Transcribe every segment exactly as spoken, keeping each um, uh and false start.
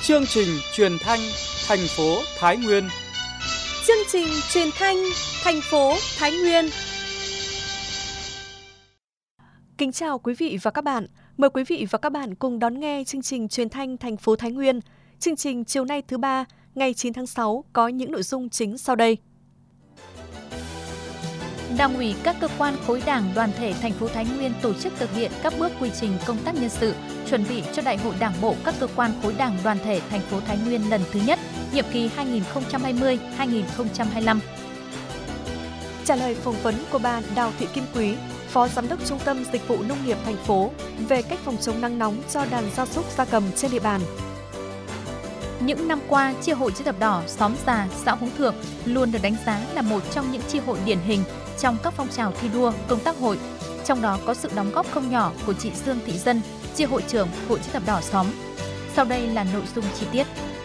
Chương trình truyền thanh thành phố Thái Nguyên. Chương trình truyền thanh thành phố Thái Nguyên. Kính chào quý vị và các bạn. Mời quý vị và các bạn cùng đón nghe chương trình truyền thanh thành phố Thái Nguyên. Chương trình chiều nay thứ ba, ngày chín tháng sáu có những nội dung chính sau đây. Đảng ủy các cơ quan khối đảng đoàn thể thành phố Thái Nguyên tổ chức thực hiện các bước quy trình công tác nhân sự, chuẩn bị cho Đại hội Đảng bộ các cơ quan khối đảng đoàn thể thành phố Thái Nguyên lần thứ nhất, nhiệm kỳ hai nghìn không trăm hai mươi đến hai nghìn không trăm hai mươi lăm. Trả lời phỏng vấn của bà Đào Thị Kim Quý, Phó Giám đốc Trung tâm Dịch vụ Nông nghiệp thành phố về cách phòng chống nắng nóng cho đàn gia súc gia cầm trên địa bàn. Những năm qua, chi hội Chữ thập đỏ xóm Già, xã Húng Thượng luôn được đánh giá là một trong những chi hội điển hình trong các phong trào thi đua, công tác hội. Trong đó có sự đóng góp không nhỏ của chị Dương Thị Dân, chi hội trưởng Hội Chữ thập đỏ xóm. Sau đây là nội dung chi tiết.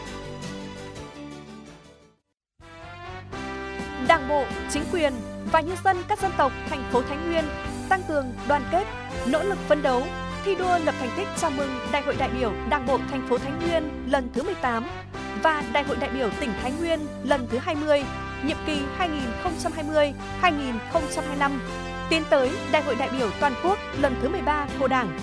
Đảng bộ, chính quyền và nhân dân các dân tộc thành phố Thái Nguyên tăng cường đoàn kết, nỗ lực phấn đấu, thi đua lập thành tích chào mừng Đại hội đại biểu Đảng bộ thành phố Thái Nguyên lần thứ mười tám và Đại hội đại biểu tỉnh Thái Nguyên lần thứ hai mươi, nhiệm kỳ hai nghìn không trăm hai mươi đến hai nghìn không trăm hai mươi lăm, tiến tới Đại hội đại biểu toàn quốc lần thứ mười ba của Đảng.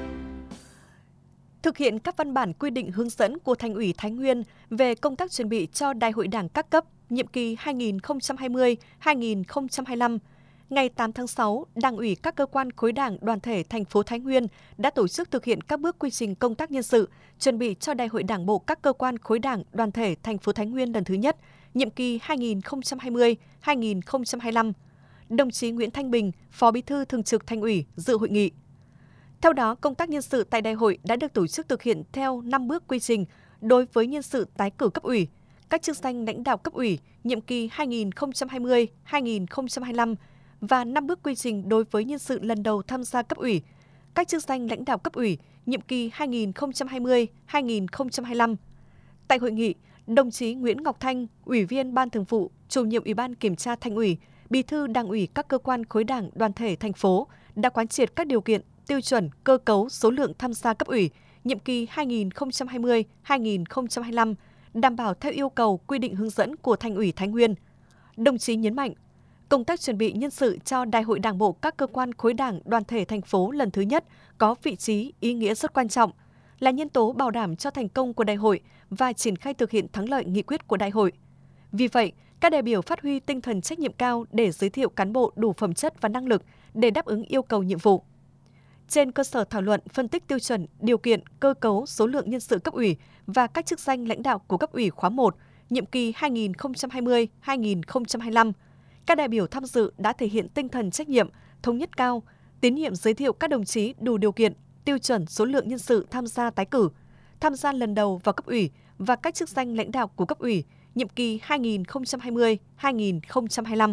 Thực hiện các văn bản quy định hướng dẫn của Thành ủy Thái Nguyên về công tác chuẩn bị cho Đại hội Đảng các cấp nhiệm kỳ hai nghìn không trăm hai mươi đến hai nghìn không trăm hai mươi lăm, ngày tám tháng sáu, Đảng ủy các cơ quan khối đảng đoàn thể thành phố Thái Nguyên đã tổ chức thực hiện các bước quy trình công tác nhân sự, chuẩn bị cho Đại hội Đảng bộ các cơ quan khối đảng đoàn thể thành phố Thái Nguyên lần thứ nhất, nhiệm kỳ hai nghìn không trăm hai mươi đến hai nghìn không trăm hai mươi lăm. Đồng chí Nguyễn Thanh Bình, Phó Bí thư Thường trực Thành ủy dự hội nghị. Theo đó, công tác nhân sự tại đại hội đã được tổ chức thực hiện theo năm bước quy trình đối với nhân sự tái cử cấp ủy, các chức danh lãnh đạo cấp ủy nhiệm kỳ hai nghìn không trăm hai mươi đến hai nghìn không trăm hai mươi lăm và năm bước quy trình đối với nhân sự lần đầu tham gia cấp ủy, các chức danh lãnh đạo cấp ủy nhiệm kỳ hai nghìn không trăm hai mươi đến hai nghìn không trăm hai mươi lăm. Tại hội nghị, đồng chí Nguyễn Ngọc Thanh, Ủy viên Ban Thường vụ, Chủ nhiệm Ủy ban Kiểm tra Thành ủy, Bí thư Đảng ủy các cơ quan khối đảng đoàn thể thành phố đã quán triệt các điều kiện, tiêu chuẩn, cơ cấu, số lượng tham gia cấp ủy nhiệm kỳ hai nghìn không trăm hai mươi đến hai nghìn không trăm hai mươi lăm, đảm bảo theo yêu cầu quy định hướng dẫn của Thành ủy Thái Nguyên. Đồng chí nhấn mạnh, công tác chuẩn bị nhân sự cho Đại hội Đảng bộ các cơ quan khối đảng đoàn thể thành phố lần thứ nhất có vị trí, ý nghĩa rất quan trọng, là nhân tố bảo đảm cho thành công của đại hội và triển khai thực hiện thắng lợi nghị quyết của đại hội. Vì vậy, các đại biểu phát huy tinh thần trách nhiệm cao để giới thiệu cán bộ đủ phẩm chất và năng lực để đáp ứng yêu cầu nhiệm vụ. Trên cơ sở thảo luận, phân tích tiêu chuẩn, điều kiện, cơ cấu, số lượng nhân sự cấp ủy và các chức danh lãnh đạo của cấp ủy khóa một, nhiệm kỳ hai nghìn không trăm hai mươi đến hai nghìn không trăm hai mươi lăm, các đại biểu tham dự đã thể hiện tinh thần trách nhiệm, thống nhất cao, tín nhiệm giới thiệu các đồng chí đủ điều kiện, tiêu chuẩn số lượng nhân sự tham gia tái cử, tham gia lần đầu vào cấp ủy và các chức danh lãnh đạo của cấp ủy, nhiệm kỳ hai nghìn không trăm hai mươi đến hai nghìn không trăm hai mươi lăm.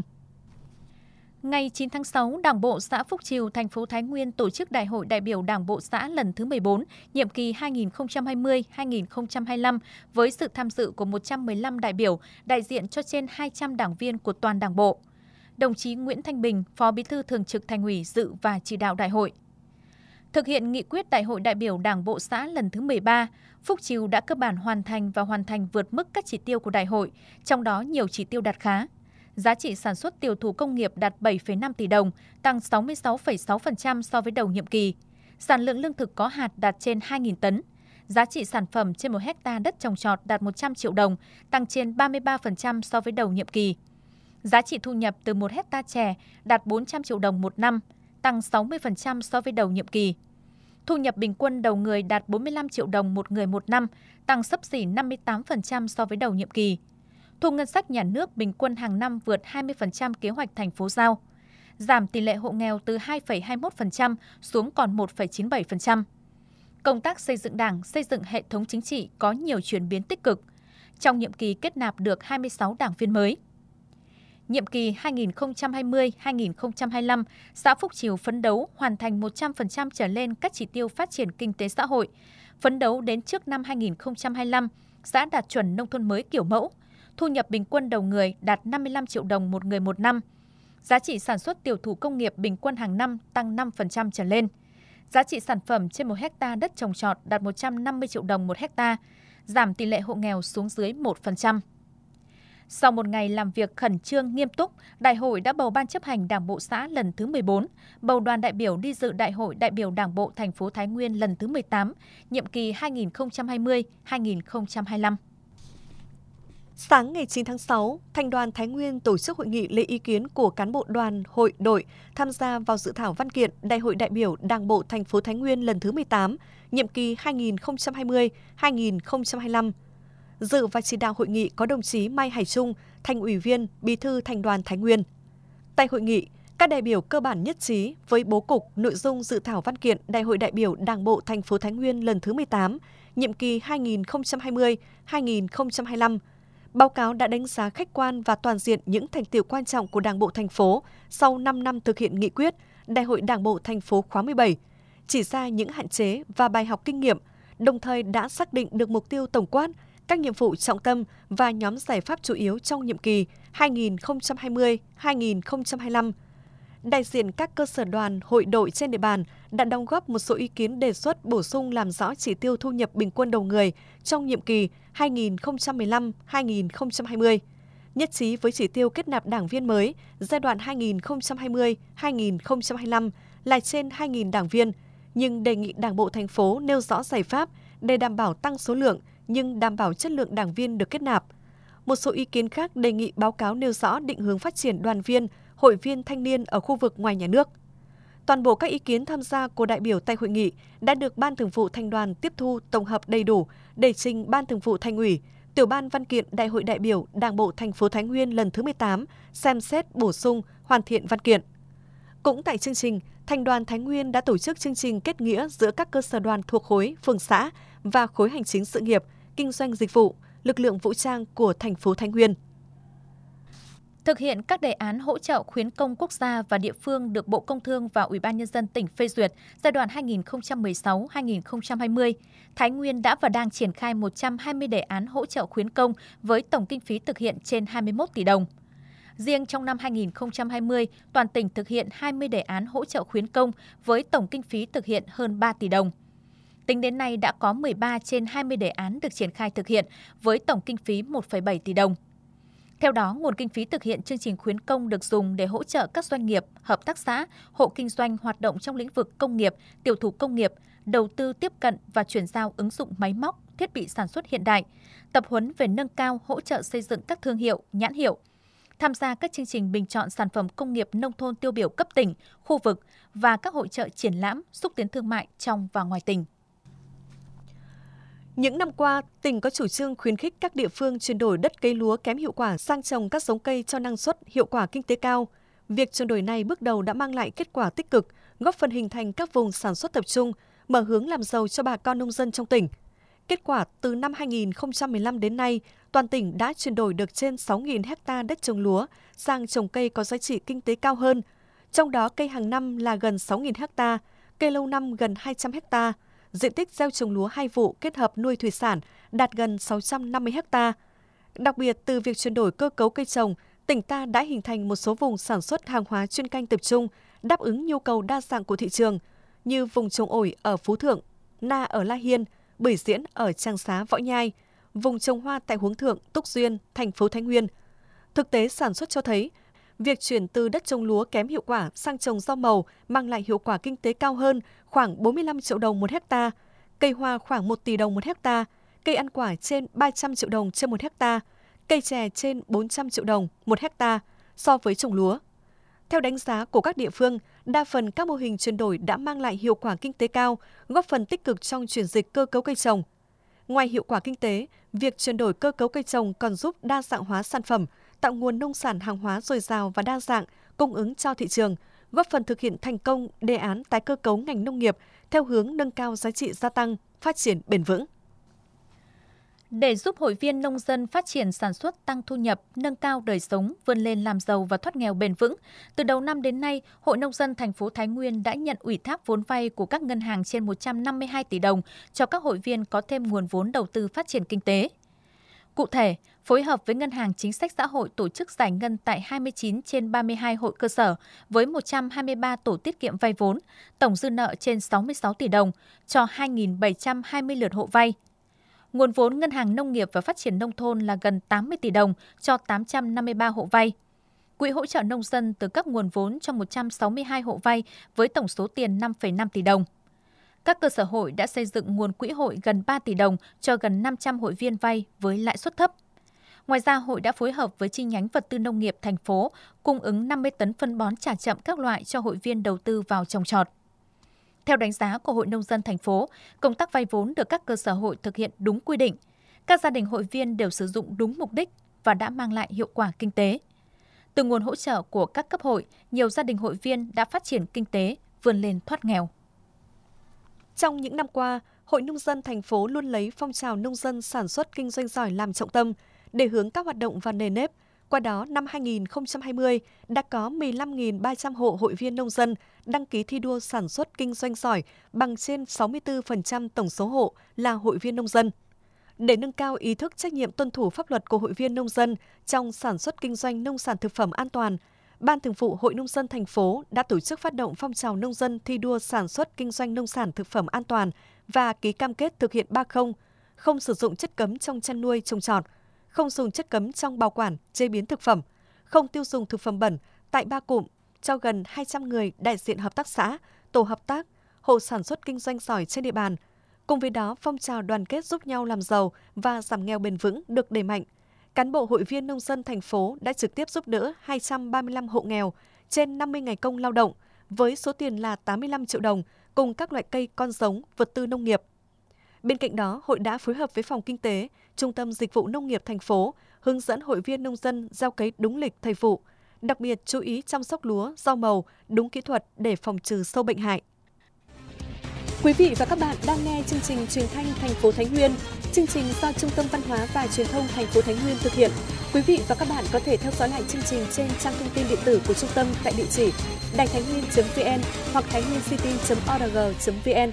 Ngày chín tháng sáu, Đảng bộ xã Phúc Triều, thành phố Thái Nguyên tổ chức Đại hội đại biểu Đảng bộ xã lần thứ mười bốn, nhiệm kỳ hai nghìn không trăm hai mươi đến hai nghìn không trăm hai mươi lăm với sự tham dự của một trăm mười lăm đại biểu, đại diện cho trên hai trăm đảng viên của toàn Đảng bộ. Đồng chí Nguyễn Thanh Bình, Phó Bí thư Thường trực Thành ủy dự và chỉ đạo đại hội. Thực hiện nghị quyết Đại hội đại biểu Đảng bộ xã lần thứ mười ba, Phúc Triều đã cơ bản hoàn thành và hoàn thành vượt mức các chỉ tiêu của đại hội, trong đó nhiều chỉ tiêu đạt khá. Giá trị sản xuất tiêu thụ công nghiệp đạt bảy phẩy năm tỷ đồng, tăng sáu mươi sáu phẩy sáu phần trăm so với đầu nhiệm kỳ. Sản lượng lương thực có hạt đạt trên hai nghìn tấn. Giá trị sản phẩm trên một hectare đất trồng trọt đạt một trăm triệu đồng, tăng trên ba mươi ba phần trăm so với đầu nhiệm kỳ. Giá trị thu nhập từ một hectare chè đạt bốn trăm triệu đồng một năm, tăng sáu mươi phần trăm so với đầu nhiệm kỳ. Thu nhập bình quân đầu người đạt bốn mươi lăm triệu đồng một người một năm, tăng xấp xỉ năm mươi tám phần trăm so với đầu nhiệm kỳ. Thu ngân sách nhà nước bình quân hàng năm vượt hai mươi phần trăm kế hoạch thành phố giao. Giảm tỷ lệ hộ nghèo từ hai phẩy hai mươi mốt phần trăm xuống còn một phẩy chín mươi bảy phần trăm. Công tác xây dựng Đảng, xây dựng hệ thống chính trị có nhiều chuyển biến tích cực. Trong nhiệm kỳ kết nạp được hai mươi sáu đảng viên mới. Nhiệm kỳ hai nghìn không trăm hai mươi đến hai nghìn không trăm hai mươi lăm, xã Phúc Triều phấn đấu hoàn thành một trăm phần trăm trở lên các chỉ tiêu phát triển kinh tế xã hội. Phấn đấu đến trước năm hai nghìn không trăm hai mươi lăm, xã đạt chuẩn nông thôn mới kiểu mẫu. Thu nhập bình quân đầu người đạt năm mươi lăm triệu đồng một người một năm. Giá trị sản xuất tiêu thụ công nghiệp bình quân hàng năm tăng năm phần trăm trở lên. Giá trị sản phẩm trên một hectare đất trồng trọt đạt một trăm năm mươi triệu đồng một hectare. giảm tỷ lệ hộ nghèo xuống dưới một phần trăm. Sau một ngày làm việc khẩn trương nghiêm túc, Đại hội đã bầu Ban chấp hành Đảng bộ xã lần thứ mười bốn, bầu đoàn đại biểu đi dự Đại hội đại biểu Đảng bộ thành phố Thái Nguyên lần thứ mười tám, nhiệm kỳ hai nghìn không trăm hai mươi đến hai nghìn không trăm hai mươi lăm. Sáng ngày chín tháng sáu, Thành đoàn Thái Nguyên tổ chức hội nghị lấy ý kiến của cán bộ đoàn, hội, đội tham gia vào dự thảo văn kiện Đại hội đại biểu Đảng bộ thành phố Thái Nguyên lần thứ mười tám, nhiệm kỳ hai nghìn không trăm hai mươi đến hai nghìn không trăm hai mươi lăm. Dự và chỉ đạo hội nghị có đồng chí Mai Hải Trung, Thành ủy viên, Bí thư Thành đoàn Thái Nguyên. Tại hội nghị, các đại biểu cơ bản nhất trí với bố cục, nội dung dự thảo văn kiện Đại hội đại biểu Đảng bộ thành phố Thái Nguyên lần thứ mười tám, nhiệm kỳ hai nghìn không trăm hai mươi đến hai nghìn không trăm hai mươi lăm. Báo cáo đã đánh giá khách quan và toàn diện những thành tựu quan trọng của Đảng bộ thành phố sau năm năm thực hiện nghị quyết Đại hội Đảng bộ thành phố khóa mười bảy, chỉ ra những hạn chế và bài học kinh nghiệm, đồng thời đã xác định được mục tiêu tổng quát, các nhiệm vụ trọng tâm và nhóm giải pháp chủ yếu trong nhiệm kỳ hai nghìn không trăm hai mươi đến hai nghìn không trăm hai mươi lăm. Đại diện các cơ sở đoàn, hội đội trên địa bàn đã đóng góp một số ý kiến đề xuất bổ sung làm rõ chỉ tiêu thu nhập bình quân đầu người trong nhiệm kỳ hai nghìn không trăm mười lăm đến hai nghìn không trăm hai mươi. Nhất trí với chỉ tiêu kết nạp đảng viên mới giai đoạn hai nghìn không trăm hai mươi đến hai nghìn không trăm hai mươi lăm là trên hai nghìn đảng viên, nhưng đề nghị Đảng bộ thành phố nêu rõ giải pháp để đảm bảo tăng số lượng nhưng đảm bảo chất lượng đảng viên được kết nạp. Một số ý kiến khác đề nghị báo cáo nêu rõ định hướng phát triển đoàn viên, hội viên thanh niên ở khu vực ngoài nhà nước. Toàn bộ các ý kiến tham gia của đại biểu tại hội nghị đã được Ban Thường vụ Thành đoàn tiếp thu tổng hợp đầy đủ để trình Ban Thường vụ Thành ủy, Tiểu ban văn kiện Đại hội đại biểu Đảng bộ thành phố Thái Nguyên lần thứ mười tám xem xét bổ sung, hoàn thiện văn kiện. Cũng tại chương trình, Thành đoàn Thái Nguyên đã tổ chức chương trình kết nghĩa giữa các cơ sở đoàn thuộc khối, phường xã và khối hành chính sự nghiệp, kinh doanh dịch vụ, lực lượng vũ trang của thành phố Thái Nguyên. Thực hiện các đề án hỗ trợ khuyến công quốc gia và địa phương được Bộ Công Thương và Ủy ban Nhân dân tỉnh phê duyệt giai đoạn hai nghìn không trăm mười sáu đến hai nghìn không trăm hai mươi, Thái Nguyên đã và đang triển khai một trăm hai mươi đề án hỗ trợ khuyến công với tổng kinh phí thực hiện trên hai mươi mốt tỷ đồng. Riêng trong năm hai nghìn không trăm hai mươi, toàn tỉnh thực hiện hai mươi đề án hỗ trợ khuyến công với tổng kinh phí thực hiện hơn ba tỷ đồng. Tính đến nay đã có mười ba trên hai mươi đề án được triển khai thực hiện với tổng kinh phí một phẩy bảy tỷ đồng. Theo đó, nguồn kinh phí thực hiện chương trình khuyến công được dùng để hỗ trợ các doanh nghiệp, hợp tác xã, hộ kinh doanh hoạt động trong lĩnh vực công nghiệp, tiểu thủ công nghiệp, đầu tư tiếp cận và chuyển giao ứng dụng máy móc, thiết bị sản xuất hiện đại, tập huấn về nâng cao hỗ trợ xây dựng các thương hiệu, nhãn hiệu, tham gia các chương trình bình chọn sản phẩm công nghiệp nông thôn tiêu biểu cấp tỉnh, khu vực và các hội chợ triển lãm xúc tiến thương mại trong và ngoài tỉnh. Những năm qua, tỉnh có chủ trương khuyến khích các địa phương chuyển đổi đất cây lúa kém hiệu quả sang trồng các giống cây cho năng suất, hiệu quả kinh tế cao. Việc chuyển đổi này bước đầu đã mang lại kết quả tích cực, góp phần hình thành các vùng sản xuất tập trung, mở hướng làm giàu cho bà con nông dân trong tỉnh. Kết quả, từ năm hai nghìn không trăm mười lăm đến nay, toàn tỉnh đã chuyển đổi được trên sáu nghìn ha đất trồng lúa sang trồng cây có giá trị kinh tế cao hơn. Trong đó, cây hàng năm là gần sáu nghìn ha, cây lâu năm gần hai trăm ha. Diện tích gieo trồng lúa hai vụ kết hợp nuôi thủy sản đạt gần sáu trăm năm mươi ha. Đặc biệt, từ việc chuyển đổi cơ cấu cây trồng, tỉnh ta đã hình thành một số vùng sản xuất hàng hóa chuyên canh tập trung, đáp ứng nhu cầu đa dạng của thị trường, như vùng trồng ổi ở Phú Thượng, na ở La Hiên, bưởi diễn ở Tràng Xá, Võ Nhai, vùng trồng hoa tại Hướng Thượng, Túc Duyên, thành phố Thái Nguyên. Thực tế sản xuất cho thấy, việc chuyển từ đất trồng lúa kém hiệu quả sang trồng rau màu mang lại hiệu quả kinh tế cao hơn khoảng bốn mươi lăm triệu đồng một hecta, cây hoa khoảng một tỷ đồng một hecta, cây ăn quả trên ba trăm triệu đồng trên một hecta, cây chè trên bốn trăm triệu đồng một hecta so với trồng lúa. Theo đánh giá của các địa phương, đa phần các mô hình chuyển đổi đã mang lại hiệu quả kinh tế cao, góp phần tích cực trong chuyển dịch cơ cấu cây trồng. Ngoài hiệu quả kinh tế, việc chuyển đổi cơ cấu cây trồng còn giúp đa dạng hóa sản phẩm, tạo nguồn nông sản hàng hóa dồi dào và đa dạng, cung ứng cho thị trường, góp phần thực hiện thành công đề án tái cơ cấu ngành nông nghiệp theo hướng nâng cao giá trị gia tăng, phát triển bền vững. Để giúp hội viên nông dân phát triển sản xuất, tăng thu nhập, nâng cao đời sống, vươn lên làm giàu và thoát nghèo bền vững, từ đầu năm đến nay, Hội Nông dân thành phố Thái Nguyên đã nhận ủy thác vốn vay của các ngân hàng trên một trăm năm mươi hai tỷ đồng cho các hội viên có thêm nguồn vốn đầu tư phát triển kinh tế. Cụ thể, phối hợp với Ngân hàng Chính sách Xã hội tổ chức giải ngân tại hai mươi chín trên ba mươi hai hội cơ sở với một trăm hai mươi ba tổ tiết kiệm vay vốn, tổng dư nợ trên sáu mươi sáu tỷ đồng cho hai nghìn bảy trăm hai mươi lượt hộ vay. Nguồn vốn Ngân hàng Nông nghiệp và Phát triển Nông thôn là gần tám mươi tỷ đồng cho tám trăm năm mươi ba hộ vay. Quỹ hỗ trợ nông dân từ các nguồn vốn cho một trăm sáu mươi hai hộ vay với tổng số tiền năm phẩy năm tỷ đồng. Các cơ sở hội đã xây dựng nguồn quỹ hội gần ba tỷ đồng cho gần năm trăm hội viên vay với lãi suất thấp. Ngoài ra, hội đã phối hợp với chi nhánh vật tư nông nghiệp thành phố cung ứng năm mươi tấn phân bón trả chậm các loại cho hội viên đầu tư vào trồng trọt. Theo đánh giá của Hội Nông dân thành phố, công tác vay vốn được các cơ sở hội thực hiện đúng quy định. Các gia đình hội viên đều sử dụng đúng mục đích và đã mang lại hiệu quả kinh tế. Từ nguồn hỗ trợ của các cấp hội, nhiều gia đình hội viên đã phát triển kinh tế, vươn lên thoát nghèo. Trong những năm qua, Hội Nông dân thành phố luôn lấy phong trào nông dân sản xuất kinh doanh giỏi làm trọng tâm để hướng các hoạt động vào nề nếp. Qua đó, năm hai nghìn không trăm hai mươi đã có mười lăm nghìn ba trăm hộ hội viên nông dân đăng ký thi đua sản xuất kinh doanh giỏi, bằng trên sáu mươi tư phần trăm tổng số hộ là hội viên nông dân. Để nâng cao ý thức trách nhiệm tuân thủ pháp luật của hội viên nông dân trong sản xuất kinh doanh nông sản thực phẩm an toàn, Ban Thường vụ Hội Nông dân thành phố đã tổ chức phát động phong trào nông dân thi đua sản xuất kinh doanh nông sản thực phẩm an toàn và ký cam kết thực hiện ba không, không sử dụng chất cấm trong chăn nuôi trồng trọt, không dùng chất cấm trong bảo quản, chế biến thực phẩm, không tiêu dùng thực phẩm bẩn tại ba cụm cho gần hai trăm người đại diện hợp tác xã, tổ hợp tác, hộ sản xuất kinh doanh giỏi trên địa bàn. Cùng với đó, phong trào đoàn kết giúp nhau làm giàu và giảm nghèo bền vững được đẩy mạnh. Cán bộ hội viên nông dân thành phố đã trực tiếp giúp đỡ hai trăm ba mươi lăm hộ nghèo trên năm mươi ngày công lao động với số tiền là tám mươi lăm triệu đồng cùng các loại cây con giống, vật tư nông nghiệp. Bên cạnh đó, hội đã phối hợp với Phòng Kinh tế, Trung tâm Dịch vụ Nông nghiệp thành phố hướng dẫn hội viên nông dân gieo cấy đúng lịch thời vụ, đặc biệt chú ý chăm sóc lúa, rau màu đúng kỹ thuật để phòng trừ sâu bệnh hại. Quý vị và các bạn đang nghe chương trình truyền thanh thành phố Thái Nguyên. Chương trình do Trung tâm Văn hóa và Truyền thông thành phố Thái Nguyên thực hiện. Quý vị và các bạn có thể theo dõi lại chương trình trên trang thông tin điện tử của trung tâm tại địa chỉ đài thái nguyên chấm vn hoặc thái nguyên city chấm org chấm vn.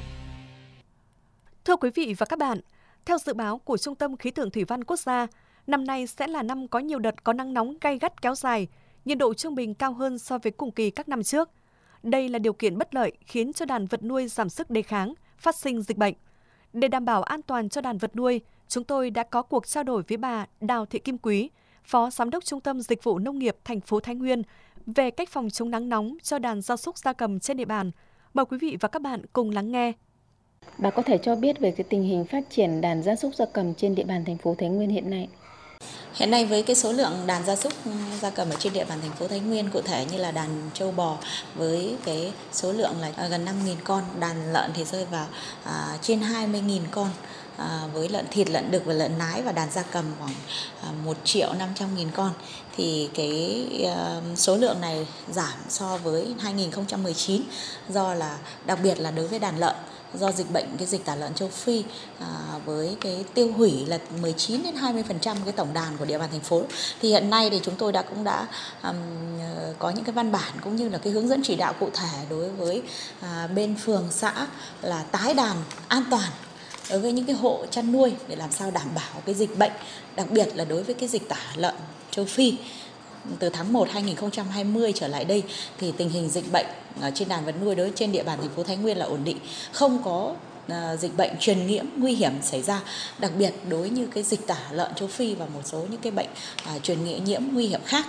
Thưa quý vị và các bạn, theo dự báo của Trung tâm Khí tượng Thủy văn Quốc gia, năm nay sẽ là năm có nhiều đợt có nắng nóng gay gắt kéo dài, nhiệt độ trung bình cao hơn so với cùng kỳ các năm trước. Đây là điều kiện bất lợi khiến cho đàn vật nuôi giảm sức đề kháng, phát sinh dịch bệnh. Để đảm bảo an toàn cho đàn vật nuôi, chúng tôi đã có cuộc trao đổi với bà Đào Thị Kim Quý, Phó Giám đốc Trung tâm Dịch vụ Nông nghiệp thành phố Thái Nguyên về cách phòng chống nắng nóng cho đàn gia súc gia cầm trên địa bàn. Mời quý vị và các bạn cùng lắng nghe. Bà có thể cho biết về cái tình hình phát triển đàn gia súc gia cầm trên địa bàn thành phố Thái Nguyên hiện nay? Hiện nay với cái số lượng đàn gia súc gia cầm ở trên địa bàn thành phố Thái Nguyên, cụ thể như là đàn trâu bò với cái số lượng là gần năm nghìn con, đàn lợn thì rơi vào à, trên hai mươi nghìn con, à, với lợn thịt, lợn đực và lợn nái, và đàn gia cầm khoảng à, một triệu năm trăm nghìn con. Thì cái uh, số lượng này giảm so với hai nghìn không trăm mười chín, do là đặc biệt là đối với đàn lợn, do dịch bệnh cái dịch tả lợn châu Phi à, với cái tiêu hủy là mười chín đến hai mươi phần trăm cái tổng đàn của địa bàn thành phố. Thì hiện nay thì chúng tôi đã cũng đã um, có những cái văn bản cũng như là cái hướng dẫn chỉ đạo cụ thể đối với à, bên phường xã là tái đàn an toàn đối với những cái hộ chăn nuôi để làm sao đảm bảo cái dịch bệnh, đặc biệt là đối với cái dịch tả lợn châu Phi. Từ tháng một năm hai nghìn không trăm hai mươi trở lại đây thì tình hình dịch bệnh ở trên đàn vật nuôi đối trên địa bàn thành phố Thái Nguyên là ổn định, không có uh, dịch bệnh truyền nhiễm nguy hiểm xảy ra, đặc biệt đối như cái dịch tả lợn châu Phi và một số những cái bệnh uh, truyền nhiễm nguy hiểm khác.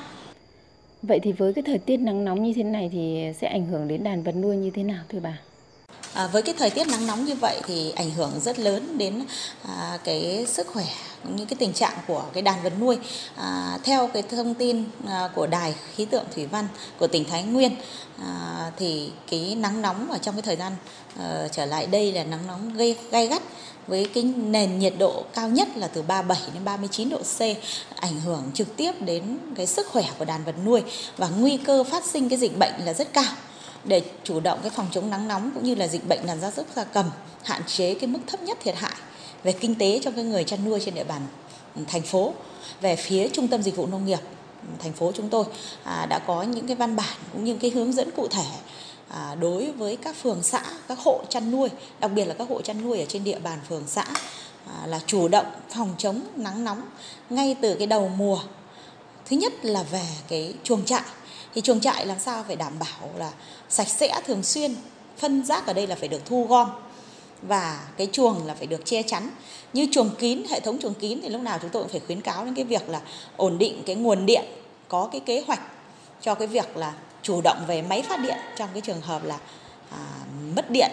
Vậy thì với cái thời tiết nắng nóng như thế này thì sẽ ảnh hưởng đến đàn vật nuôi như thế nào thưa bà? À, với cái thời tiết nắng nóng như vậy thì ảnh hưởng rất lớn đến à, cái sức khỏe cũng như cái tình trạng của cái đàn vật nuôi. À, theo cái thông tin à, của Đài Khí tượng Thủy văn của tỉnh Thái Nguyên à, thì cái nắng nóng ở trong cái thời gian à, trở lại đây là nắng nóng gây gay gắt với cái nền nhiệt độ cao nhất là từ ba mươi bảy đến ba mươi chín độ C, ảnh hưởng trực tiếp đến cái sức khỏe của đàn vật nuôi và nguy cơ phát sinh cái dịch bệnh là rất cao. Để chủ động cái phòng chống nắng nóng cũng như là dịch bệnh đàn gia súc gia cầm, hạn chế cái mức thấp nhất thiệt hại về kinh tế cho cái người chăn nuôi trên địa bàn thành phố, về phía Trung tâm Dịch vụ Nông nghiệp thành phố chúng tôi à, đã có những cái văn bản cũng như cái hướng dẫn cụ thể à, đối với các phường xã, các hộ chăn nuôi, đặc biệt là các hộ chăn nuôi ở trên địa bàn phường xã à, là chủ động phòng chống nắng nóng ngay từ cái đầu mùa. Thứ nhất là về cái chuồng trại. Thì chuồng trại làm sao phải đảm bảo là sạch sẽ thường xuyên, phân rác ở đây là phải được thu gom và cái chuồng là phải được che chắn. Như chuồng kín, hệ thống chuồng kín thì lúc nào chúng tôi cũng phải khuyến cáo đến cái việc là ổn định cái nguồn điện, có cái kế hoạch cho cái việc là chủ động về máy phát điện trong cái trường hợp là à, mất điện.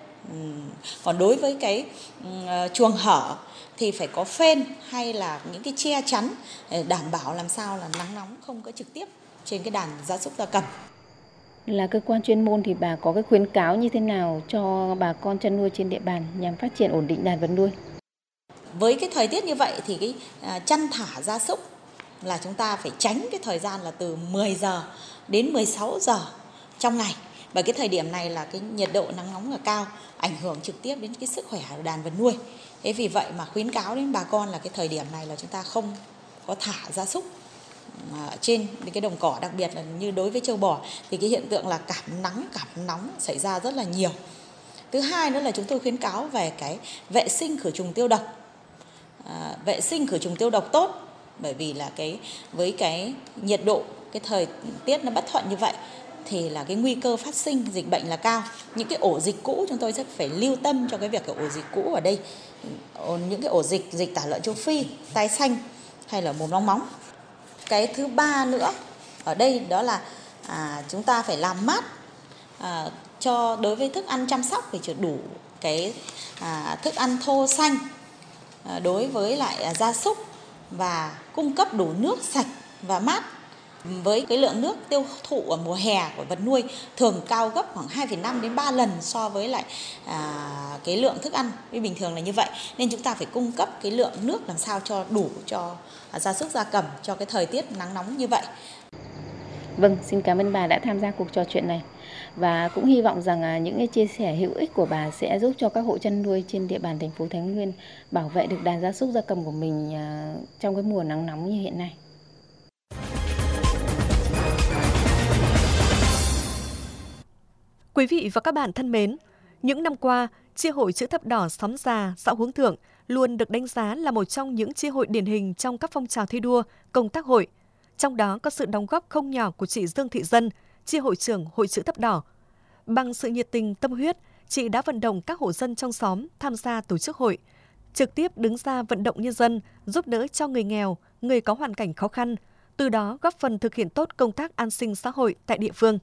Còn đối với cái um, chuồng hở thì phải có phên hay là những cái che chắn để đảm bảo làm sao là nắng nóng không có trực tiếp trên cái đàn gia súc gia cầm. Là cơ quan chuyên môn thì bà có cái khuyến cáo như thế nào cho bà con chăn nuôi trên địa bàn nhằm phát triển ổn định đàn vật nuôi? Với cái thời tiết như vậy thì cái à, chăn thả gia súc là chúng ta phải tránh cái thời gian là từ mười giờ đến mười sáu giờ trong ngày. Bởi cái thời điểm này là cái nhiệt độ nắng nóng là cao, ảnh hưởng trực tiếp đến cái sức khỏe của đàn vật nuôi. Thế vì vậy mà khuyến cáo đến bà con là cái thời điểm này là chúng ta không có thả gia súc trên cái đồng cỏ, đặc biệt là như đối với trâu bò thì cái hiện tượng là cảm nắng, cảm nóng xảy ra rất là nhiều. Thứ hai nữa là chúng tôi khuyến cáo về cái vệ sinh khử trùng tiêu độc, à, vệ sinh khử trùng tiêu độc tốt, bởi vì là cái với cái nhiệt độ, cái thời tiết nó bất thuận như vậy thì là cái nguy cơ phát sinh dịch bệnh là cao. Những cái ổ dịch cũ chúng tôi rất phải lưu tâm cho cái việc cái ổ dịch cũ ở đây, những cái ổ dịch dịch tả lợn châu Phi, tai xanh hay là mồm long móng. Cái thứ ba nữa ở đây đó là à, chúng ta phải làm mát à, cho đối với thức ăn chăm sóc phải đủ cái à, thức ăn thô xanh à, đối với lại à, gia súc và cung cấp đủ nước sạch và mát. Với cái lượng nước tiêu thụ ở mùa hè của vật nuôi thường cao gấp khoảng hai phẩy năm đến ba lần so với lại à, cái lượng thức ăn với bình thường là như vậy. Nên chúng ta phải cung cấp cái lượng nước làm sao cho đủ cho gia súc gia cầm cho cái thời tiết nắng nóng như vậy. Vâng, xin cảm ơn bà đã tham gia cuộc trò chuyện này. Và cũng hy vọng rằng những cái chia sẻ hữu ích của bà sẽ giúp cho các hộ chăn nuôi trên địa bàn thành phố Thái Nguyên bảo vệ được đàn gia súc gia cầm của mình trong cái mùa nắng nóng như hiện nay. Quý vị và các bạn thân mến, những năm qua, Chi hội Chữ Thập Đỏ Xóm Già, xã Hướng Thượng luôn được đánh giá là một trong những chi hội điển hình trong các phong trào thi đua, công tác hội. Trong đó có sự đóng góp không nhỏ của chị Dương Thị Dân, chi hội trưởng Hội Chữ Thập Đỏ. Bằng sự nhiệt tình, tâm huyết, chị đã vận động các hộ dân trong xóm tham gia tổ chức hội, trực tiếp đứng ra vận động nhân dân, giúp đỡ cho người nghèo, người có hoàn cảnh khó khăn, từ đó góp phần thực hiện tốt công tác an sinh xã hội tại địa phương.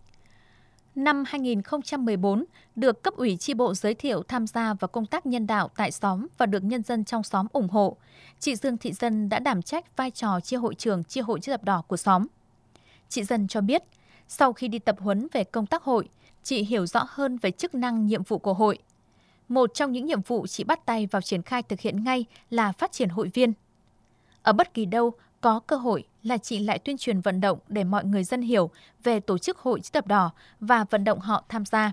Năm hai nghìn không trăm mười bốn, được cấp ủy chi bộ giới thiệu tham gia vào công tác nhân đạo tại xóm và được nhân dân trong xóm ủng hộ. Chị Dương Thị Dân đã đảm trách vai trò chi hội trưởng chi hội Chữ Thập Đỏ của xóm. Chị Dân cho biết, sau khi đi tập huấn về công tác hội, chị hiểu rõ hơn về chức năng nhiệm vụ của hội. Một trong những nhiệm vụ chị bắt tay vào triển khai thực hiện ngay là phát triển hội viên. Ở bất kỳ đâu có cơ hội là chị lại tuyên truyền vận động để mọi người dân hiểu về tổ chức Hội Chữ Thập Đỏ và vận động họ tham gia.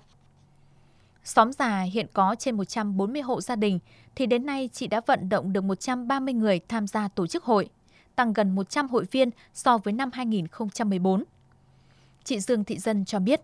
Xóm Già hiện có trên một trăm bốn mươi hộ gia đình, thì đến nay chị đã vận động được một trăm ba mươi người tham gia tổ chức hội, tăng gần một trăm hội viên so với năm hai nghìn không trăm mười bốn. Chị Dương Thị Dân cho biết.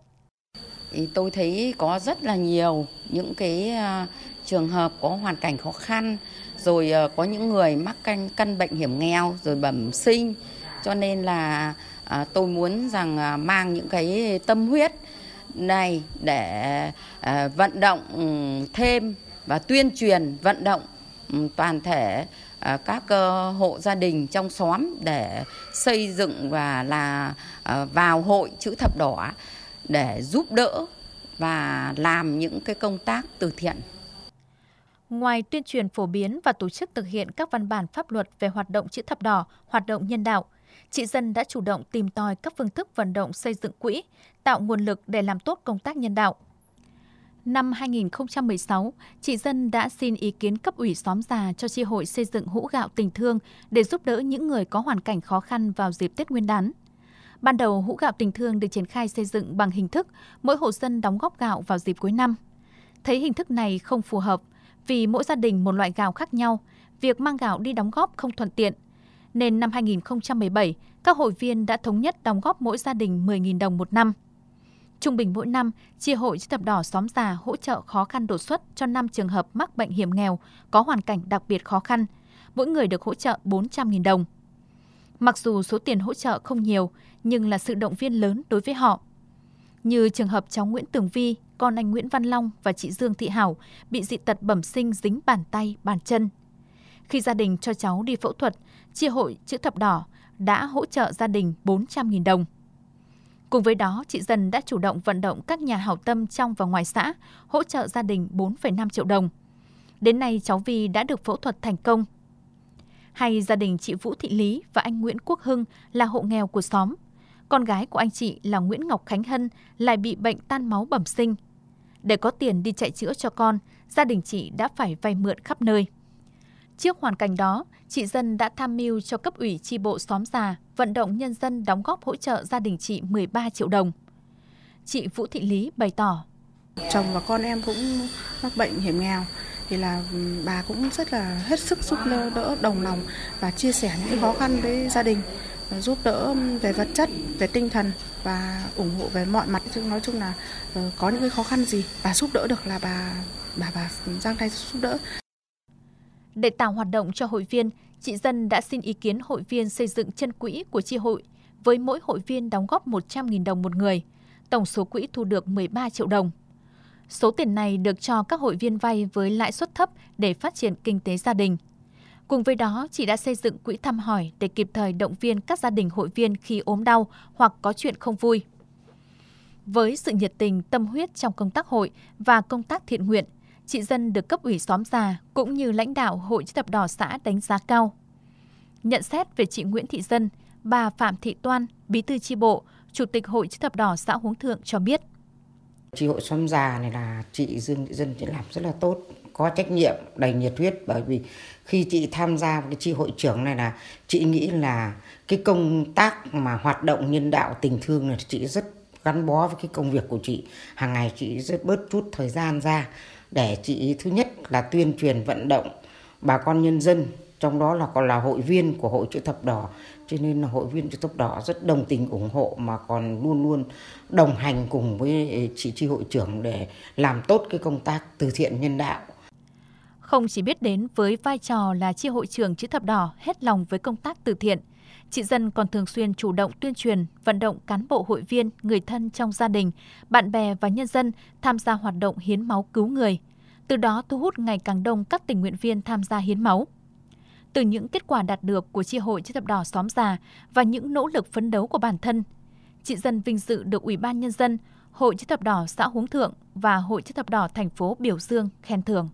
Tôi thấy có rất là nhiều những cái trường hợp có hoàn cảnh khó khăn, rồi có những người mắc căn, căn bệnh hiểm nghèo, rồi bẩm sinh. Cho nên là à, tôi muốn rằng à, mang những cái tâm huyết này để à, vận động um, thêm và tuyên truyền vận động um, toàn thể à, các uh, hộ gia đình trong xóm để xây dựng và là à, vào Hội Chữ Thập Đỏ để giúp đỡ và làm những cái công tác từ thiện. Ngoài tuyên truyền phổ biến và tổ chức thực hiện các văn bản pháp luật về hoạt động Chữ Thập Đỏ, hoạt động nhân đạo, chị Dân đã chủ động tìm tòi các phương thức vận động xây dựng quỹ, tạo nguồn lực để làm tốt công tác nhân đạo. Năm hai nghìn không trăm mười sáu, chị Dân đã xin ý kiến cấp ủy xóm Già cho chi hội xây dựng hũ gạo tình thương để giúp đỡ những người có hoàn cảnh khó khăn vào dịp Tết Nguyên đán. Ban đầu, hũ gạo tình thương được triển khai xây dựng bằng hình thức mỗi hộ dân đóng góp gạo vào dịp cuối năm. Thấy hình thức này không phù hợp, vì mỗi gia đình một loại gạo khác nhau, việc mang gạo đi đóng góp không thuận tiện. Nên năm hai nghìn không trăm mười bảy, các hội viên đã thống nhất đóng góp mỗi gia đình mười nghìn đồng một năm. Trung bình mỗi năm, chi hội Chữ Thập Đỏ xóm Già hỗ trợ khó khăn đột xuất cho năm trường hợp mắc bệnh hiểm nghèo, có hoàn cảnh đặc biệt khó khăn. Mỗi người được hỗ trợ bốn trăm nghìn đồng. Mặc dù số tiền hỗ trợ không nhiều, nhưng là sự động viên lớn đối với họ. Như trường hợp cháu Nguyễn Tường Vi, con anh Nguyễn Văn Long và chị Dương Thị Hảo bị dị tật bẩm sinh dính bàn tay, bàn chân. Khi gia đình cho cháu đi phẫu thuật, Chi hội Chữ Thập Đỏ đã hỗ trợ gia đình bốn trăm nghìn đồng. Cùng với đó, chị Dần đã chủ động vận động các nhà hảo tâm trong và ngoài xã hỗ trợ gia đình bốn phẩy năm triệu đồng. Đến nay, cháu Vi đã được phẫu thuật thành công. Hay gia đình chị Vũ Thị Lý và anh Nguyễn Quốc Hưng là hộ nghèo của xóm. Con gái của anh chị là Nguyễn Ngọc Khánh Hân lại bị bệnh tan máu bẩm sinh. Để có tiền đi chạy chữa cho con, gia đình chị đã phải vay mượn khắp nơi. Trước hoàn cảnh đó, chị Dân đã tham mưu cho cấp ủy chi bộ xóm già vận động nhân dân đóng góp hỗ trợ gia đình chị mười ba triệu đồng. Chị Vũ Thị Lý bày tỏ: Chồng và con em cũng mắc bệnh hiểm nghèo, thì là bà cũng rất là hết sức giúp đỡ, đồng lòng và chia sẻ những khó khăn với gia đình, giúp đỡ về vật chất, về tinh thần và ủng hộ về mọi mặt. Nói chung là có những cái khó khăn gì bà giúp đỡ được là bà bà bà giang tay giúp đỡ. Để tạo hoạt động cho hội viên, chị Dân đã xin ý kiến hội viên xây dựng chân quỹ của chi hội, với mỗi hội viên đóng góp một trăm nghìn đồng một người. Tổng số quỹ thu được mười ba triệu đồng. Số tiền này được cho các hội viên vay với lãi suất thấp để phát triển kinh tế gia đình. Cùng với đó, chị đã xây dựng quỹ thăm hỏi để kịp thời động viên các gia đình hội viên khi ốm đau hoặc có chuyện không vui. Với sự nhiệt tình, tâm huyết trong công tác hội và công tác thiện nguyện, chị Dân được cấp ủy xóm già cũng như lãnh đạo Hội Chữ Thập Đỏ xã đánh giá cao. Nhận xét về chị Nguyễn Thị Dân, bà Phạm Thị Toan, Bí thư chi bộ, Chủ tịch Hội Chữ Thập Đỏ xã Huống Thượng cho biết: Chi hội xóm già này là chị Dương Thị Dân làm rất là tốt, có trách nhiệm, đầy nhiệt huyết, bởi vì khi chị tham gia cái chi hội trưởng này là chị nghĩ là cái công tác mà hoạt động nhân đạo tình thương này chị rất gắn bó với cái công việc của chị. Hàng ngày chị rất bớt chút thời gian ra để chị thứ nhất là tuyên truyền vận động bà con nhân dân, trong đó là còn là hội viên của Hội Chữ Thập Đỏ, cho nên là hội viên Chữ Thập Đỏ rất đồng tình ủng hộ mà còn luôn luôn đồng hành cùng với chị chi hội trưởng để làm tốt cái công tác từ thiện nhân đạo. Không chỉ biết đến với vai trò là chi hội trưởng Chữ Thập Đỏ hết lòng với công tác từ thiện, chị Dân còn thường xuyên chủ động tuyên truyền, vận động cán bộ hội viên, người thân trong gia đình, bạn bè và nhân dân tham gia hoạt động hiến máu cứu người. Từ đó thu hút ngày càng đông các tình nguyện viên tham gia hiến máu. Từ những kết quả đạt được của chi hội Chữ Thập Đỏ xóm già và những nỗ lực phấn đấu của bản thân, chị Dân vinh dự được Ủy ban Nhân dân, Hội Chữ Thập Đỏ xã Huống Thượng và Hội Chữ Thập Đỏ thành phố biểu dương, khen thưởng.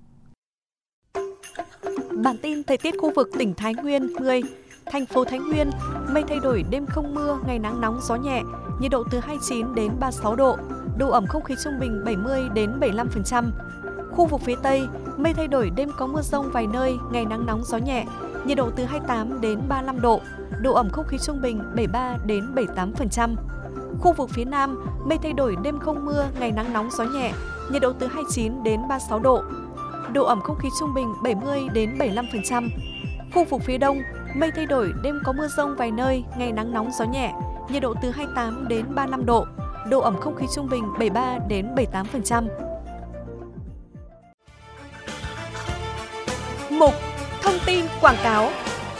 Bản tin thời tiết khu vực tỉnh Thái Nguyên mười. Thành phố Thái Nguyên, mây thay đổi, đêm không mưa, ngày nắng nóng, gió nhẹ, nhiệt độ từ hai mươi chín đến ba mươi sáu độ, độ ẩm không khí trung bình bảy mươi đến bảy mươi lăm phần trăm. Khu vực phía Tây, mây thay đổi, đêm có mưa rông vài nơi, ngày nắng nóng, gió nhẹ, nhiệt độ từ hai mươi tám đến ba mươi lăm độ, độ ẩm không khí trung bình bảy mươi ba đến bảy mươi tám phần trăm. Khu vực phía Nam, mây thay đổi, đêm không mưa, ngày nắng nóng, gió nhẹ, nhiệt độ từ hai mươi chín đến ba mươi sáu độ, độ ẩm không khí trung bình bảy mươi đến bảy mươi lăm phần trăm. Khu vực phía Đông, mây thay đổi, đêm có mưa rông vài nơi, ngày nắng nóng, gió nhẹ, nhiệt độ từ hai mươi tám đến ba mươi lăm độ, độ ẩm không khí trung bình bảy mươi ba đến bảy mươi tám phần trăm. Mục Thông tin quảng cáo.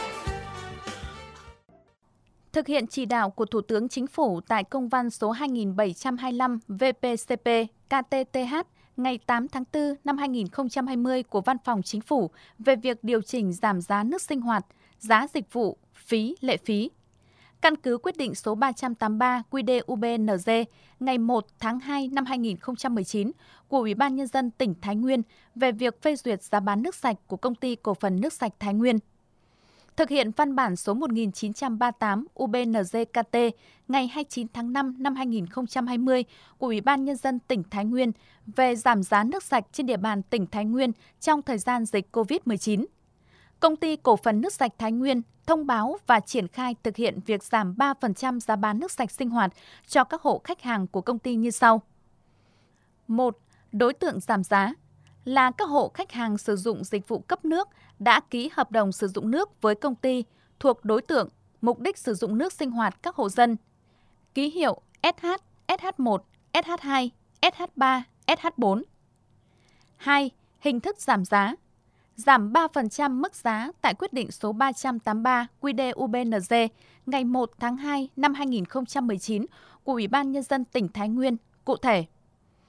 Thực hiện chỉ đạo của Thủ tướng Chính phủ tại công văn số hai nghìn bảy trăm hai mươi lăm V P C P K T T H ngày tám tháng tư năm hai nghìn không trăm hai mươi của Văn phòng Chính phủ về việc điều chỉnh giảm giá nước sinh hoạt, giá dịch vụ, phí, lệ phí. Căn cứ quyết định số ba trăm tám mươi ba Q D U B N G ngày một tháng hai năm hai nghìn không trăm mười chín của Ủy ban Nhân dân tỉnh Thái Nguyên về việc phê duyệt giá bán nước sạch của Công ty Cổ phần Nước sạch Thái Nguyên. Thực hiện văn bản số một nghìn chín trăm ba mươi tám U B N G K T ngày hai mươi chín tháng năm năm hai nghìn không trăm hai mươi của Ủy ban Nhân dân tỉnh Thái Nguyên về giảm giá nước sạch trên địa bàn tỉnh Thái Nguyên trong thời gian dịch cô vít mười chín. Công ty Cổ phần Nước sạch Thái Nguyên thông báo và triển khai thực hiện việc giảm ba phần trăm giá bán nước sạch sinh hoạt cho các hộ khách hàng của công ty như sau. một. Đối tượng giảm giá là các hộ khách hàng sử dụng dịch vụ cấp nước đã ký hợp đồng sử dụng nước với công ty thuộc đối tượng mục đích sử dụng nước sinh hoạt các hộ dân. Ký hiệu S H, S H một, S H hai, S H ba, S H bốn. hai. Hình thức giảm giá. Giảm ba phần trăm mức giá tại quyết định số ba trăm tám mươi ba Q D U B N G ngày một tháng hai năm hai nghìn không trăm mười chín của Ủy ban Nhân dân tỉnh Thái Nguyên, cụ thể.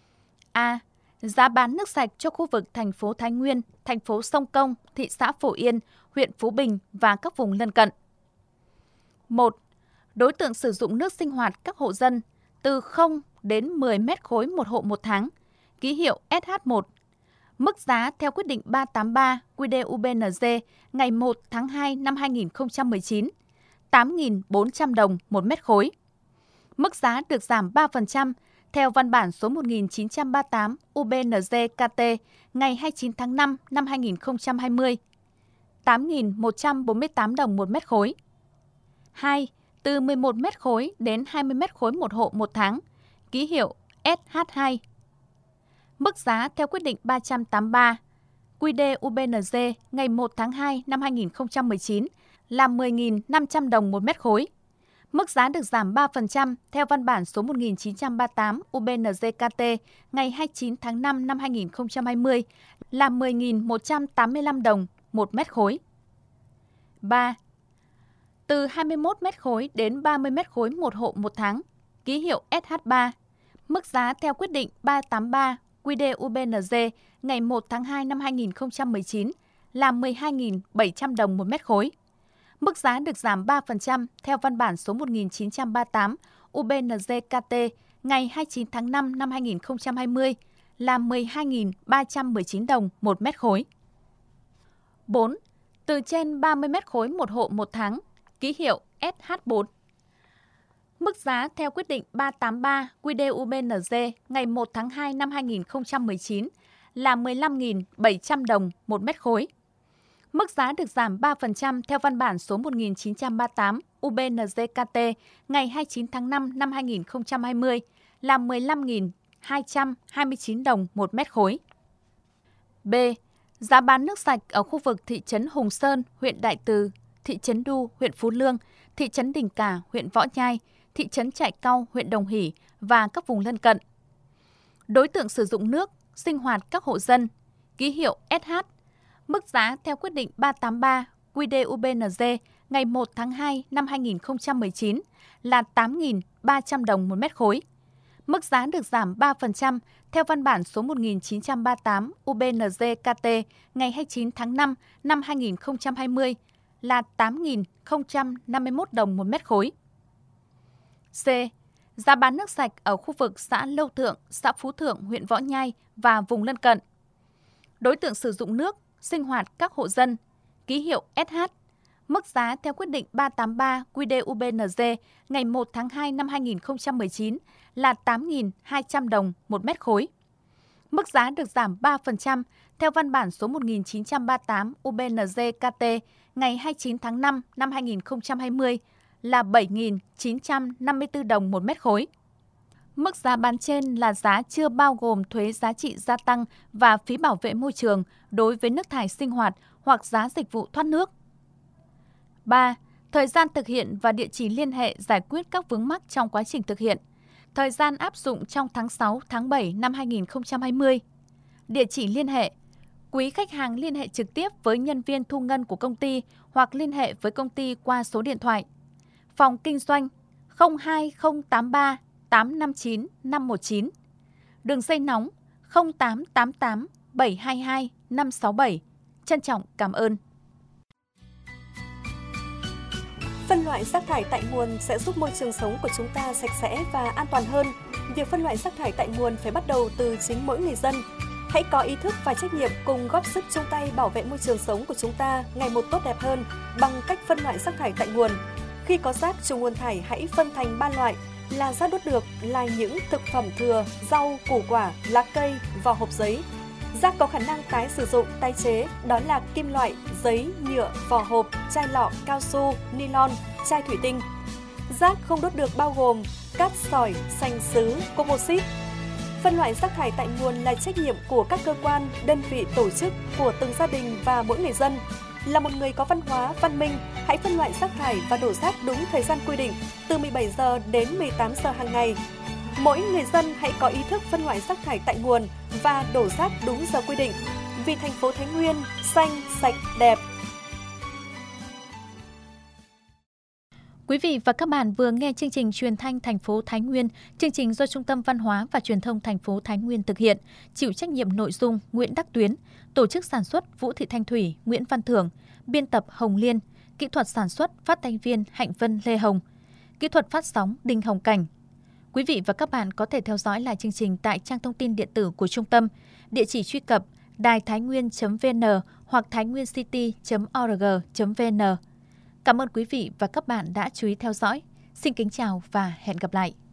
A. Giá bán nước sạch cho khu vực thành phố Thái Nguyên, thành phố Sông Công, thị xã Phổ Yên, huyện Phú Bình và các vùng lân cận. một. Đối tượng sử dụng nước sinh hoạt các hộ dân từ không đến mười mét khối một hộ một tháng, ký hiệu S H một. Mức giá theo quyết định ba tám ba Q D U B N G ngày một tháng hai năm hai nghìn không trăm mười chín, tám nghìn bốn trăm đồng một mét khối. Mức giá được giảm ba phần trăm theo văn bản số một nghìn chín trăm ba mươi tám U B N G K T ngày hai mươi chín tháng năm năm hai nghìn không trăm hai mươi, tám nghìn một trăm bốn mươi tám đồng một mét khối. hai. Từ mười một mét khối đến hai mươi mét khối một hộ một tháng, ký hiệu S H hai. Mức giá theo quyết định ba trăm tám mươi ba Q D U B N G ngày một tháng hai năm hai nghìn không trăm mười chín là mười nghìn năm trăm đồng một mét khối. Mức giá được giảm ba phần trăm theo văn bản số một nghìn chín trăm ba mươi tám U B N G K T ngày hai mươi chín tháng năm năm hai nghìn không trăm hai mươi là mười nghìn một trăm tám mươi lăm đồng một mét khối. ba. Từ hai mươi mốt mét khối đến ba mươi mét khối một hộ một tháng, ký hiệu S H ba. Mức giá theo quyết định ba tám ba Q D U B N G ngày một tháng hai năm hai nghìn không trăm mười chín là mười hai nghìn bảy trăm đồng một mét khối. Mức giá được giảm ba phần trăm theo văn bản số một nghìn chín trăm ba mươi tám U B N G K T ngày hai mươi chín tháng năm năm hai nghìn không trăm hai mươi là mười hai nghìn ba trăm mười chín đồng một mét khối. bốn. Từ trên ba mươi mét khối một hộ một tháng, ký hiệu S H bốn. Mức giá theo quyết định ba tám ba Q D U B N G ngày một tháng hai năm hai nghìn không trăm mười chín là mười lăm nghìn bảy trăm đồng một mét khối. Mức giá được giảm ba phần trăm theo văn bản số một nghìn chín trăm ba mươi tám U B N G K T ngày hai mươi chín tháng năm năm hai nghìn không trăm hai mươi là mười lăm nghìn hai trăm hai mươi chín đồng một mét khối. B. Giá bán nước sạch ở khu vực thị trấn Hùng Sơn, huyện Đại Từ, thị trấn Đu, huyện Phú Lương, thị trấn Đình Cả, huyện Võ Nhai, thị trấn Trại Cau, huyện Đồng Hỷ và các vùng lân cận. Đối tượng sử dụng nước, sinh hoạt các hộ dân, ký hiệu S H. Mức giá theo quyết định ba tám ba Q D U B N G ngày một tháng hai năm hai nghìn không trăm mười chín là tám nghìn ba trăm đồng một mét khối. Mức giá được giảm ba phần trăm theo văn bản số một nghìn chín trăm ba mươi tám U B N G K T ngày hai mươi chín tháng năm năm hai nghìn không trăm hai mươi là tám nghìn không trăm năm mươi mốt đồng một mét khối. C. Giá bán nước sạch ở khu vực xã Lâu Thượng, xã Phú Thượng, huyện Võ Nhai và vùng lân cận. Đối tượng sử dụng nước, sinh hoạt các hộ dân, ký hiệu S H. Mức giá theo quyết định ba tám ba Q D U B N G ngày một tháng hai năm hai nghìn không trăm mười chín là tám nghìn hai trăm đồng một mét khối. Mức giá được giảm ba phần trăm theo văn bản số một nghìn chín trăm ba mươi tám U B N G K T ngày hai mươi chín tháng năm năm hai nghìn không trăm hai mươi là bảy nghìn chín trăm năm mươi tư đồng một mét khối. Mức giá bán trên là giá chưa bao gồm thuế giá trị gia tăng và phí bảo vệ môi trường đối với nước thải sinh hoạt hoặc giá dịch vụ thoát nước. ba. Thời gian thực hiện và địa chỉ liên hệ giải quyết các vướng mắc trong quá trình thực hiện. Thời gian áp dụng trong tháng sáu, tháng bảy năm hai nghìn không trăm hai mươi. Địa chỉ liên hệ. Quý khách hàng liên hệ trực tiếp với nhân viên thu ngân của công ty hoặc liên hệ với công ty qua số điện thoại. Phòng kinh doanh không hai không tám ba tám năm chín năm một chín. Đường dây nóng không tám tám tám bảy hai hai năm sáu bảy. Trân trọng cảm ơn. Phân loại rác thải tại nguồn sẽ giúp môi trường sống của chúng ta sạch sẽ và an toàn hơn. Việc phân loại rác thải tại nguồn phải bắt đầu từ chính mỗi người dân. Hãy có ý thức và trách nhiệm cùng góp sức chung tay bảo vệ môi trường sống của chúng ta ngày một tốt đẹp hơn bằng cách phân loại rác thải tại nguồn. Khi có rác từ nguồn thải hãy phân thành ba loại là rác đốt được, là những thực phẩm thừa, rau, củ quả, lá cây, vỏ hộp giấy. Rác có khả năng tái sử dụng, tái chế, đó là kim loại, giấy, nhựa, vỏ hộp, chai lọ, cao su, nylon, chai thủy tinh. Rác không đốt được bao gồm cát sỏi, sành sứ, composite. Phân loại rác thải tại nguồn là trách nhiệm của các cơ quan, đơn vị, tổ chức, của từng gia đình và mỗi người dân. Là một người có văn hóa, văn minh, hãy phân loại rác thải và đổ rác đúng thời gian quy định, từ mười bảy giờ đến mười tám giờ hàng ngày. Mỗi người dân hãy có ý thức phân loại rác thải tại nguồn và đổ rác đúng giờ quy định. Vì thành phố Thái Nguyên xanh, sạch, đẹp. Quý vị và các bạn vừa nghe chương trình Truyền thanh thành phố Thái Nguyên, chương trình do Trung tâm Văn hóa và Truyền thông thành phố Thái Nguyên thực hiện, chịu trách nhiệm nội dung Nguyễn Đắc Tuyến, tổ chức sản xuất Vũ Thị Thanh Thủy, Nguyễn Văn Thưởng, biên tập Hồng Liên, kỹ thuật sản xuất phát thanh viên Hạnh Vân Lê Hồng, kỹ thuật phát sóng Đinh Hồng Cảnh. Quý vị và các bạn có thể theo dõi lại chương trình tại trang thông tin điện tử của trung tâm, địa chỉ truy cập đài thái nguyên chấm vê en hoặc thái nguyên city chấm org chấm vê en. Cảm ơn quý vị và các bạn đã chú ý theo dõi. Xin kính chào và hẹn gặp lại.